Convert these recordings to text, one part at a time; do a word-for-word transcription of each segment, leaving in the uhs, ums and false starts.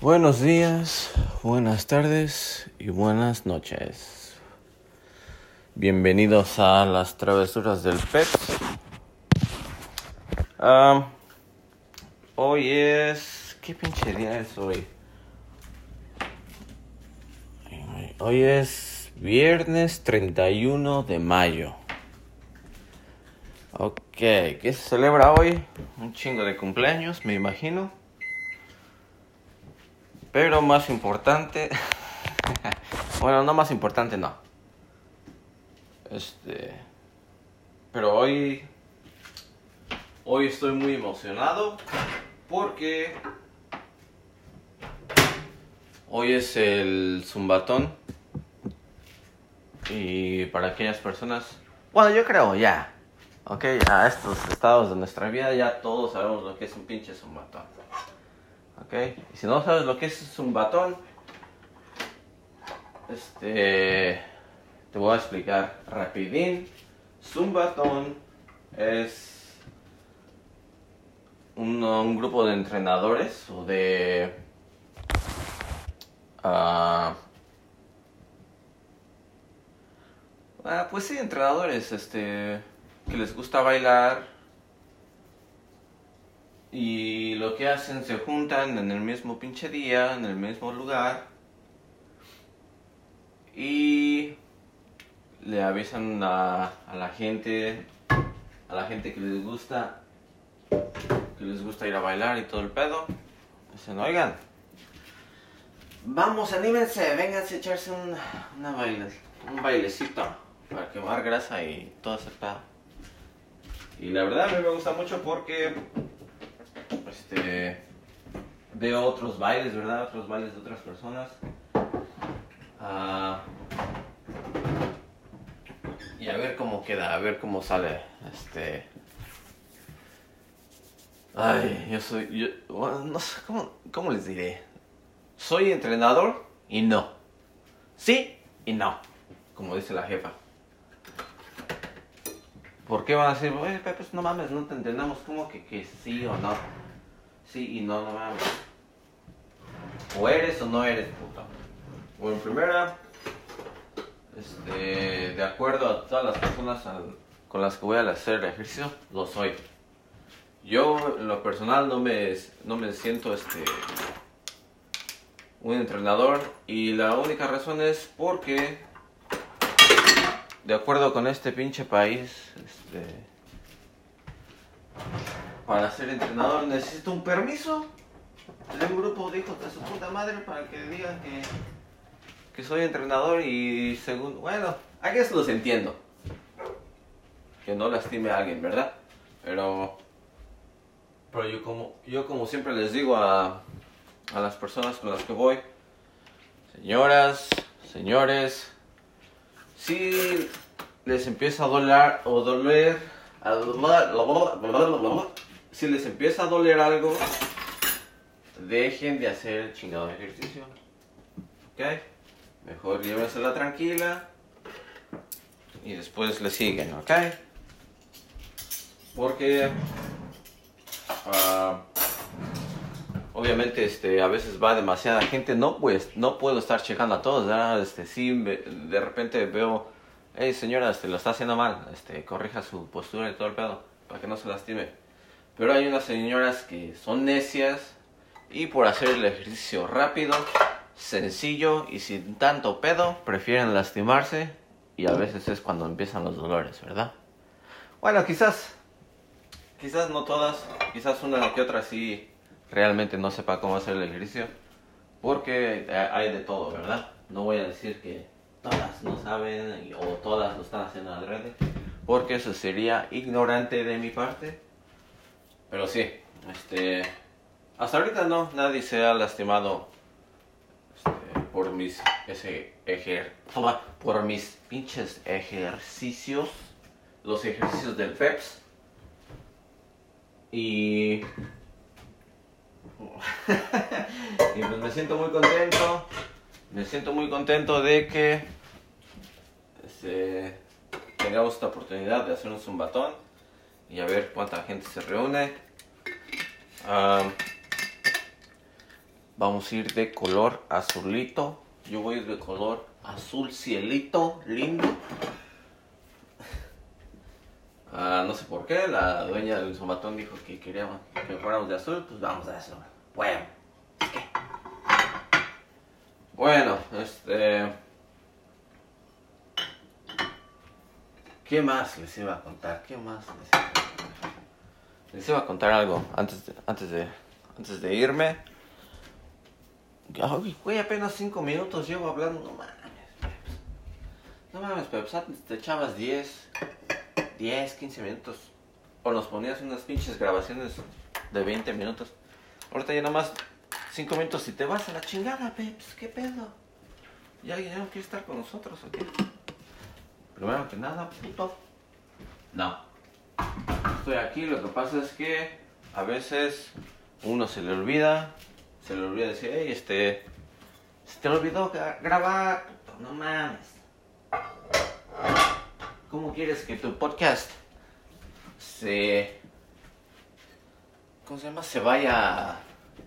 Buenos días, buenas tardes y buenas noches. Bienvenidos a las travesuras del Peps. Um, hoy es... ¿Qué pinche día es hoy? Hoy es viernes treinta y uno de mayo. Ok, ¿qué se celebra hoy? Un chingo de cumpleaños, me imagino. Pero más importante... bueno, no más importante, no. Este... Pero hoy... Hoy estoy muy emocionado porque... Hoy es el Zumbatón. Y para aquellas personas... Bueno, yo creo ya. Ok, a estos estados de nuestra vida ya todos sabemos lo que es un pinche Zumbatón. Ok, y si no sabes lo que es un Zumbatón, este, te voy a explicar rapidín. Zumbatón es un, un grupo de entrenadores o de uh, uh, pues sí, entrenadores este, que les gusta bailar. Y lo que hacen, se juntan en el mismo pinche día, en el mismo lugar. Y le avisan a, a la gente, a la gente que les gusta, que les gusta ir a bailar y todo el pedo. Dicen, oigan, vamos, anímense, vénganse a echarse un, una baile, un bailecito para quemar grasa y todo ese pedo. Y la verdad a mí me gusta mucho porque... Este, veo otros bailes, ¿verdad? Otros bailes de otras personas. Uh, y a ver cómo queda, a ver cómo sale. Este. Ay, yo soy. Yo, bueno, no sé, ¿cómo, ¿cómo les diré? Soy entrenador y no. Sí y no. Como dice la jefa. ¿Por qué van a decir, oye, Pepe, no mames, no te entendamos? ¿Cómo que, que sí o no? Sí y no, no mames. O eres o no eres, puta. Bueno, en primera, este, de acuerdo a todas las personas al, con las que voy a hacer el ejercicio, lo soy. Yo, en lo personal, no me, no me siento este, un entrenador. Y la única razón es porque, de acuerdo con este pinche país, este, para ser entrenador necesito un permiso de un grupo de hijos de su puta madre para que digan que, que soy entrenador. Y según, bueno, a que los entiendo, que no lastime a alguien, ¿verdad? Pero, pero yo como, yo como siempre les digo a, a las personas con las que voy, señoras, señores, si les empieza a doler o doler, a doler, si les empieza a doler algo, dejen de hacer el chingado ejercicio. ¿Ok? Mejor llévensela tranquila y después le siguen, ¿ok? Porque uh, obviamente este, a veces va demasiada gente. No, pues, no puedo estar checando a todos, ¿verdad? Este, sí, me, de repente veo, hey señora, este, lo está haciendo mal, este, corrija su postura y todo el pedo para que no se lastime. Pero hay unas señoras que son necias y por hacer el ejercicio rápido, sencillo y sin tanto pedo, prefieren lastimarse. Y a veces es cuando empiezan los dolores, ¿verdad? Bueno, quizás, quizás no todas, quizás una que otra sí realmente no sepa cómo hacer el ejercicio. Porque hay de todo, ¿verdad? No voy a decir que todas no saben o todas lo están haciendo al revés, porque eso sería ignorante de mi parte. Pero sí, este... hasta ahorita no, nadie se ha lastimado este, por mis ese ejer, por mis pinches ejercicios, los ejercicios del Peps. Y y pues me siento muy contento, me siento muy contento de que este, tengamos esta oportunidad de hacer un zumbatón y a ver cuánta gente se reúne. Um, Vamos a ir de color azulito. Yo voy a ir de color azul cielito, lindo. Uh, no sé por qué, la dueña del somatón dijo que quería que fuéramos de azul, pues vamos a eso. Bueno, ¿qué? Bueno, este... ¿Qué más les iba a contar? ¿Qué más les iba a contar? Les iba a contar algo antes de, antes de, antes de irme. Ay, güey, apenas cinco minutos llevo hablando. No mames, Peps. No mames, Peps. Antes te echabas diez, quince minutos. O nos ponías unas pinches grabaciones de veinte minutos. Ahorita ya nada más cinco minutos y te vas a la chingada, Peps. ¿Qué pedo? ¿Ya, ya no quieres estar con nosotros o qué? Primero que nada, puto. No. Estoy aquí, lo que pasa es que a veces uno se le olvida. Se le olvida decir, hey, este... Se te olvidó grabar, puto, no mames. ¿Cómo quieres que tu podcast se... ¿Cómo se llama? Se vaya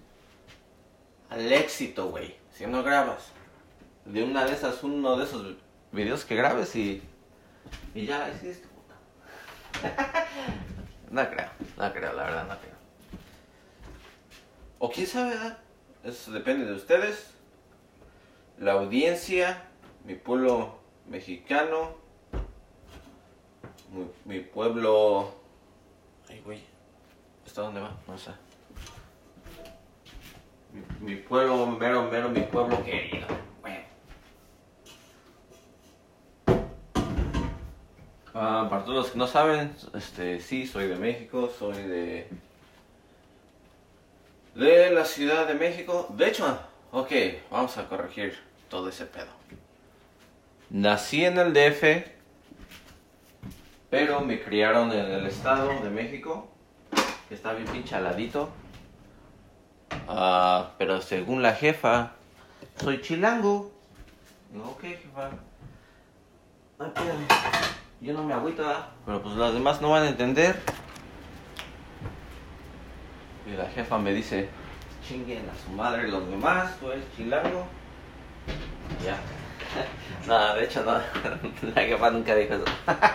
al éxito, güey. Si no grabas. De una de esas, uno de esos videos que grabes y... Y ya hiciste, puto. No creo, no creo, la verdad, no creo. O quién sabe, ¿verdad? Eso depende de ustedes. La audiencia, mi pueblo mexicano, mi, mi pueblo... Ay, güey, ¿hasta dónde va? No sé. Mi, mi pueblo, mero, mero, mi pueblo querido. Bueno. Uh, para todos los que no saben, este, sí, soy de México, soy de... De la Ciudad de México. De hecho, ok, vamos a corregir todo ese pedo. Nací en el D F, pero me criaron en el Estado de México, que está bien pinche aladito. Uh, pero según la jefa, soy chilango. Digo, ok, jefa. Ay, yo no me agüito, ¿verdad? Pero pues los demás no van a entender. Y la jefa me dice, chinguen a su madre los demás, tú eres chilango. Ya. No, de hecho no, la jefa nunca dijo eso.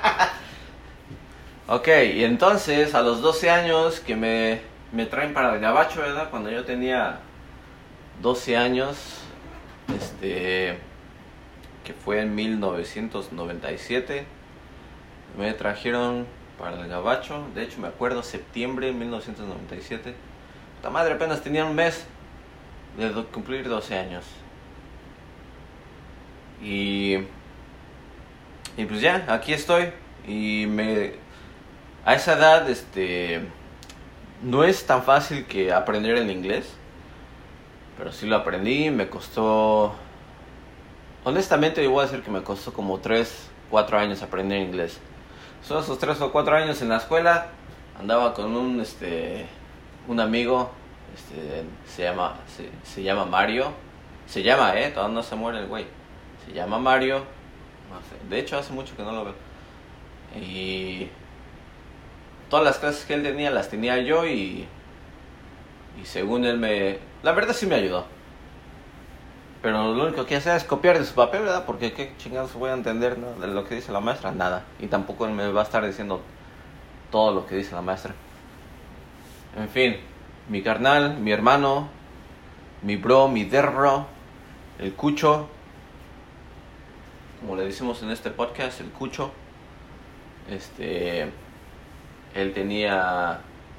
Ok, y entonces a los doce años que me, me traen para el gabacho, ¿verdad? Cuando yo tenía doce años, este, que fue en mil novecientos noventa y siete, me trajeron para el gabacho. De hecho me acuerdo, septiembre de mil novecientos noventa y siete. Esta madre apenas tenía un mes de do- cumplir doce años. Y, y pues ya, aquí estoy. Y me a esa edad este no es tan fácil que aprender el inglés, pero sí lo aprendí. Me costó, honestamente yo voy a decir que me costó como tres, cuatro años aprender inglés. Son esos tres o cuatro años en la escuela, andaba con un este un amigo, este se llama se, se llama Mario, se llama eh, todavía no se muere el güey, se llama Mario, no sé, de hecho hace mucho que no lo veo. Y todas las clases que él tenía las tenía yo y y según él me, la verdad sí me ayudó. Pero lo único que hace es copiar de su papel, ¿verdad? Porque qué chingados voy a entender, ¿no?, de lo que dice la maestra, nada. Y tampoco él me va a estar diciendo todo lo que dice la maestra. En fin, mi carnal, mi hermano, mi bro, mi derro, el cucho, como le decimos en este podcast, el cucho. Este, él tenía,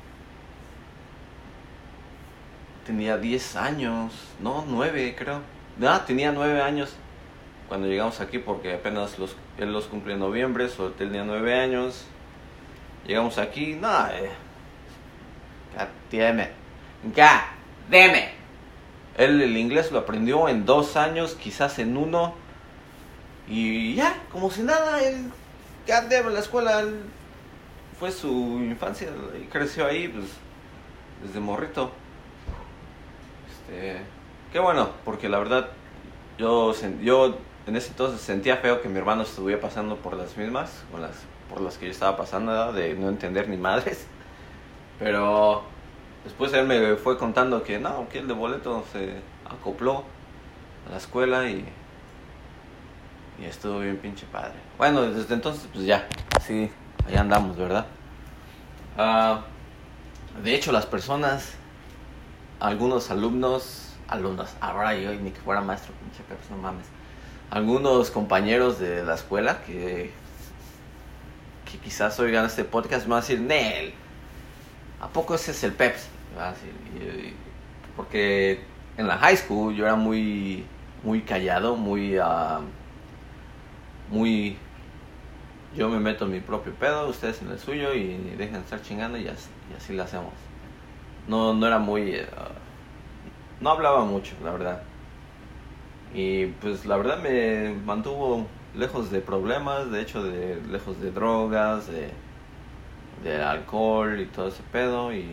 tenía diez años, no, nueve creo. No, tenía nueve años cuando llegamos aquí, porque apenas los, él los cumple en noviembre, solo él tenía nueve años. Llegamos aquí, no, eh. God damn it. God damn it. Él el inglés lo aprendió en dos años, quizás en uno. Y ya, como si nada, él, God damn it, la escuela, él, fue su infancia y creció ahí, pues, desde morrito. Este... Qué bueno, porque la verdad yo, yo en ese entonces sentía feo que mi hermano estuviera pasando por las mismas, por las, por las que yo estaba pasando, ¿verdad? De no entender ni madres. Pero Después él me fue contando que no, que el de boleto se acopló a la escuela y, y estuvo bien pinche padre. Bueno, desde entonces pues ya, así, ahí andamos, ¿verdad? Uh, de hecho las personas, algunos alumnos, alumnos, ahora yo ni que fuera maestro, pinche Peps, no mames. Algunos compañeros de la escuela que, que quizás oigan este podcast me van a decir, Nel, ¿a poco ese es el Peps? Me van a decir, y, y, porque en la high school yo era muy, muy callado, muy, uh, muy, yo me meto en mi propio pedo, ustedes en el suyo y dejen de estar chingando y así, y así lo hacemos. No, no era muy, uh, no hablaba mucho, la verdad. Y pues la verdad me mantuvo lejos de problemas, de hecho de lejos de drogas, de, de alcohol y todo ese pedo y,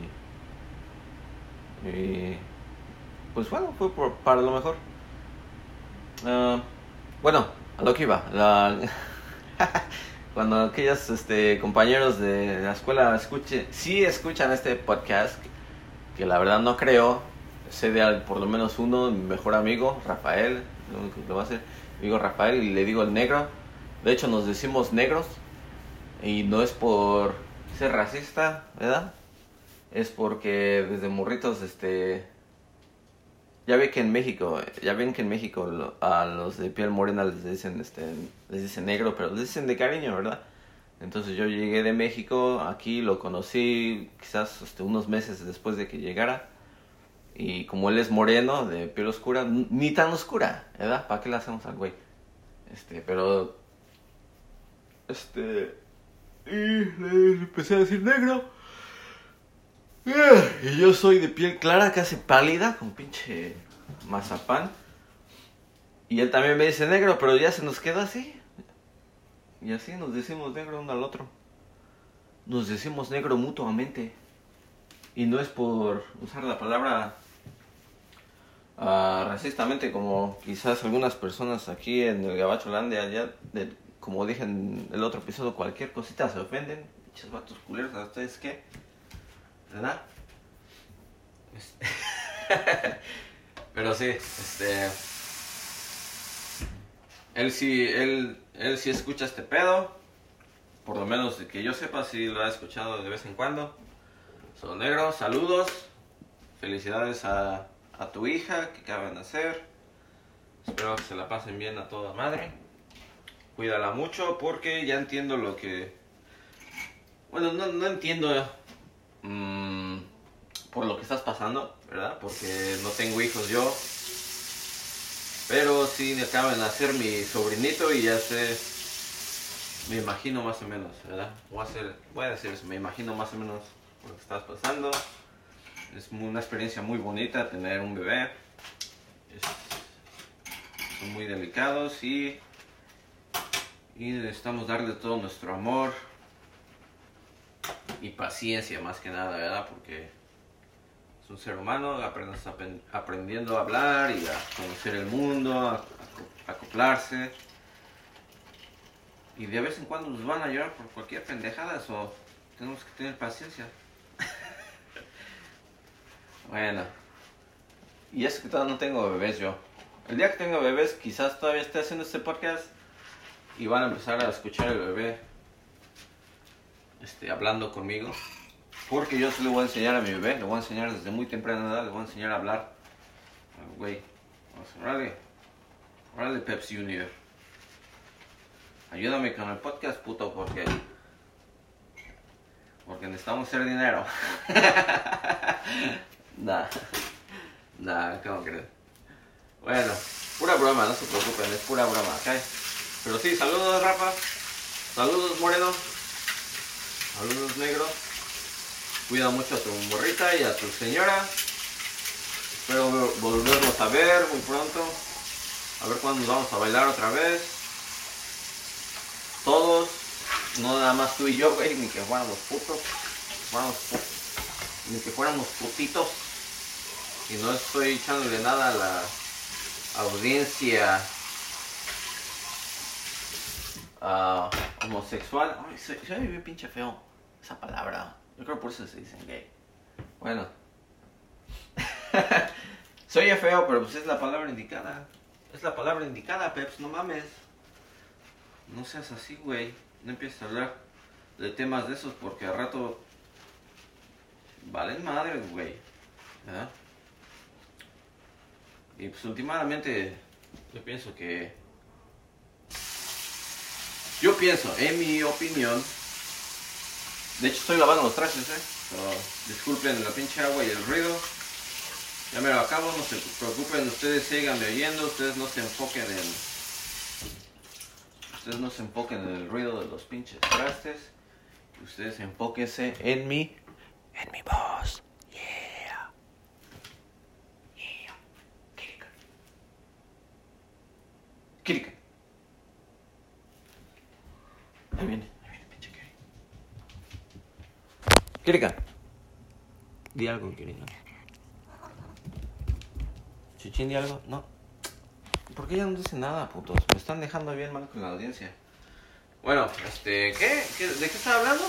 y pues bueno, fue por, para lo mejor. Uh, bueno, a lo que iba, la, cuando aquellos este, compañeros de la escuela escuchen, sí escuchan este podcast, que la verdad no creo, sé de por lo menos uno, mi mejor amigo, Rafael, lo único que lo va a hacer, digo Rafael y le digo el negro. De hecho nos decimos negros y no es por ser racista, ¿verdad? Es porque desde morritos, este, ya ve que en México, ya ven que en México a los de piel morena les dicen, este, les dicen negro, pero les dicen de cariño, ¿verdad? Entonces yo llegué de México, aquí lo conocí quizás este, unos meses después de que llegara. Y como él es moreno, de piel oscura, ni tan oscura, ¿verdad? ¿Para qué le hacemos al güey? Este, pero... Este... Y le empecé a decir negro. Y yo soy de piel clara, casi pálida, con pinche mazapán. Y él también me dice negro, pero ya se nos quedó así. Y así nos decimos negro uno al otro. Nos decimos negro mutuamente. Y no es por usar la palabra uh, racistamente, como quizás algunas personas aquí en el Gabacho Landia, ya de, como dije en el otro episodio, cualquier cosita se ofenden. Pinches vatos culeros, ¿a ustedes qué? ¿Verdad? Pero sí, este... Él sí, él, él sí escucha este pedo. Por lo menos de que yo sepa, sí lo ha escuchado de vez en cuando. Son negros, saludos. Felicidades a, a tu hija que acaba de nacer. Espero que se la pasen bien a toda madre. Cuídala mucho porque ya entiendo lo que... Bueno, no, no entiendo mmm, por lo que estás pasando, ¿verdad? Porque no tengo hijos yo. Pero sí me acaba de nacer mi sobrinito y ya sé... Me imagino más o menos, ¿verdad? Voy a, hacer, voy a decir eso, me imagino más o menos lo que estás pasando. Es una experiencia muy bonita tener un bebé. Es, son muy delicados y, y necesitamos darle todo nuestro amor y paciencia más que nada, ¿verdad? Porque es un ser humano, apenas aprendiendo a hablar y a conocer el mundo, a, a acoplarse. Y de vez en cuando nos van a llorar por cualquier pendejada, o tenemos que tener paciencia. Bueno, y es que todavía no tengo bebés yo. El día que tenga bebés, quizás todavía esté haciendo este podcast y van a empezar a escuchar el bebé este, hablando conmigo. Porque yo se le voy a enseñar a mi bebé, le voy a enseñar desde muy temprana edad, le voy a enseñar a hablar. Güey, vamos, órale, órale Pepsi Junior. Ayúdame con el podcast, puto, porque... Porque necesitamos hacer dinero. Nah. Nah, ¿cómo crees? Bueno, pura broma, no se preocupen, es pura broma, ¿ok? Pero sí, saludos, Rafa. Saludos, Moreno. Saludos, negro. Cuida mucho a tu morrita y a tu señora. Espero volvernos a ver muy pronto. A ver cuándo nos vamos a bailar otra vez. Todos, no nada más tú y yo, güey, ni que fuéramos putos, fuéramos pu- ni que fuéramos putitos. Y no estoy echándole nada a la audiencia uh, homosexual. Ay, se, se ve bien pinche feo esa palabra. Yo creo por eso se dicen gay. Bueno, Se oye feo, pero pues es la palabra indicada. Es la palabra indicada, Peps, no mames. No seas así, güey. No empieces a hablar de temas de esos porque al rato valen madres, güey. ¿Verdad? Y pues últimamente yo pienso que... Yo pienso, en mi opinión... De hecho estoy lavando los trastes, eh. So, disculpen la pinche agua y el ruido. Ya me lo acabo, no se preocupen, ustedes síganme oyendo, ustedes no se enfoquen en... Ustedes no se enfoquen en el ruido de los pinches trastes. Ustedes enfóquense en mi... En mi voz. Yeah. Yeah. Kirika. Kirika. Ahí viene, ahí viene, pinche Kirika. Kirika. Di algo, Kirika. ¿Chichín di algo? No. ¿Por qué ya no dice nada, putos? Me están dejando bien mal con la audiencia. Bueno, este, ¿qué? ¿Qué? ¿De qué estaba hablando?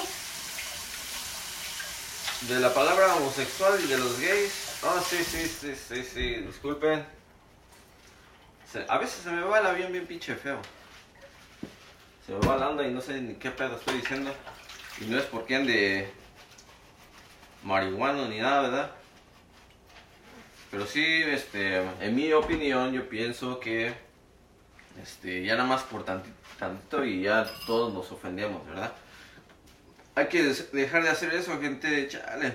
De la palabra homosexual y de los gays. Oh, sí, sí, sí, sí, sí, disculpen. Se, a veces se me va el avión bien pinche feo. Se me va la onda y no sé ni qué pedo estoy diciendo. Y no es porque ande marihuano ni nada, ¿verdad? Pero sí, este, en mi opinión, yo pienso que este, ya nada más por tantito, tantito y ya todos nos ofendemos, ¿verdad? Hay que dejar de hacer eso, gente, chale.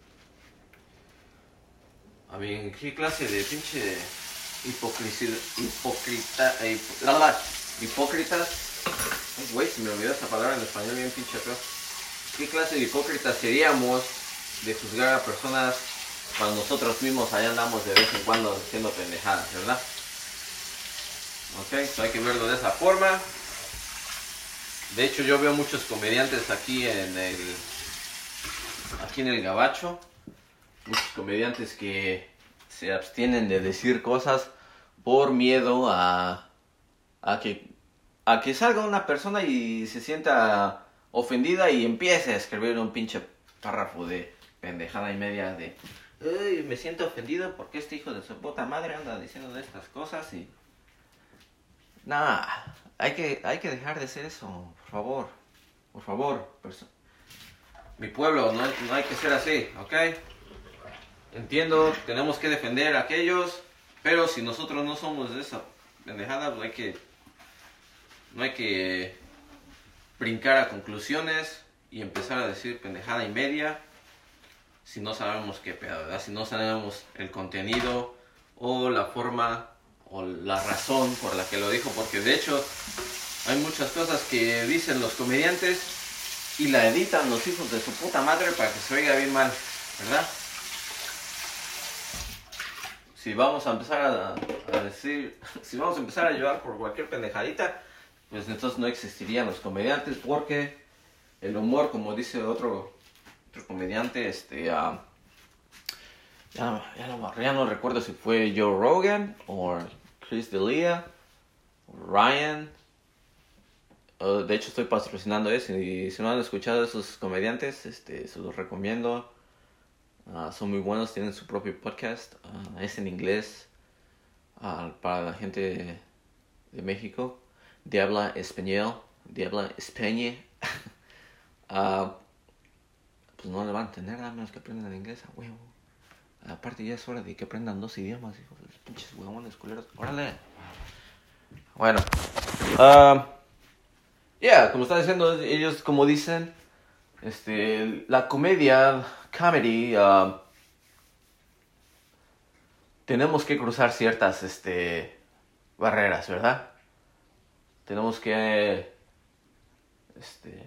A mí, ¿qué clase de pinche hipocresía, hipócrita, eh, hip, la, la, hipócritas? Ay, güey, se me olvidó esa palabra en español bien pinche feo. ¿Qué clase de hipócritas seríamos de juzgar a personas cuando nosotros mismos allá andamos de vez en cuando haciendo pendejadas, ¿verdad? Ok, so hay que verlo de esa forma. De hecho, yo veo muchos comediantes aquí en el aquí en el Gabacho, muchos comediantes que se abstienen de decir cosas por miedo a a que a que salga una persona y se sienta ofendida y empiece a escribir un pinche párrafo de pendejada y media de "Ay, me siento ofendido porque este hijo de su puta madre anda diciendo de estas cosas" y nah, hay que, hay que dejar de hacer eso, por favor, por favor, perso- mi pueblo, no, no hay que ser así, ¿ok? Entiendo, tenemos que defender a aquellos, pero si nosotros no somos de esa pendejada, pues hay que, no hay que brincar a conclusiones y empezar a decir pendejada y media si no sabemos qué pedo, ¿verdad? Si no sabemos el contenido o la forma o la razón por la que lo dijo, porque de hecho hay muchas cosas que dicen los comediantes y la editan los hijos de su puta madre para que se oiga bien mal, ¿verdad? Si vamos a empezar a, a decir, si vamos a empezar a llorar por cualquier pendejadita, pues entonces no existirían los comediantes, porque el humor, como dice otro, otro comediante, este, uh, ya, ya, no, ya no recuerdo si fue Joe Rogan o Chris D'Elia, Ryan. Uh, de hecho estoy patrocinando eso y si no han escuchado a esos comediantes, este, se los recomiendo. Uh, son muy buenos, tienen su propio podcast, uh, es en inglés, uh, para la gente de, de México, de habla español, de habla español. uh, pues no le van a entender a menos que aprendan inglés a huevo. Aparte ya es hora de que aprendan dos idiomas, hijos de los pinches huevones culeros. ¡Órale! Bueno. Uh, ya, yeah, como están diciendo, ellos como dicen, este, la comedia, comedy, uh, tenemos que cruzar ciertas, este, barreras, ¿verdad? Tenemos que, este,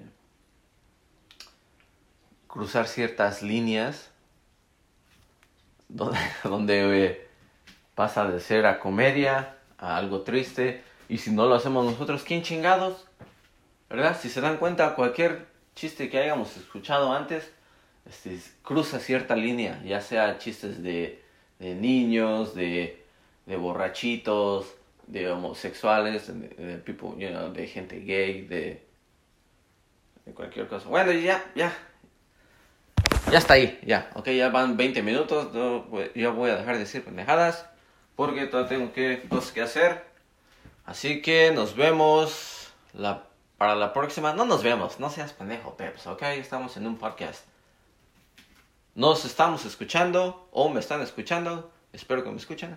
cruzar ciertas líneas donde, donde eh, pasa de ser a comedia a algo triste, y si no lo hacemos nosotros, ¿quién chingados? ¿Verdad? Si se dan cuenta, cualquier chiste que hayamos escuchado antes este, cruza cierta línea, ya sea chistes de, de niños, de, de borrachitos, de homosexuales, de, de, people, you know, de gente gay, de, de cualquier cosa. Bueno, ya, ya. Ya está ahí, ya. Ok, ya van veinte minutos. No, ya voy a dejar de decir pendejadas. Porque todavía tengo que, cosas que hacer. Así que nos vemos la, para la próxima. No nos vemos, no seas pendejo, Peps. Ok, estamos en un podcast. Nos estamos escuchando. O me están escuchando. Espero que me escuchen.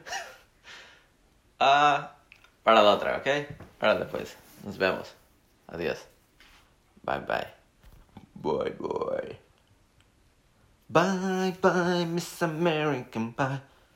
uh, para la otra, ok. Para después. Nos vemos. Adiós. Bye bye. Bye bye. Bye bye, Miss American, bye.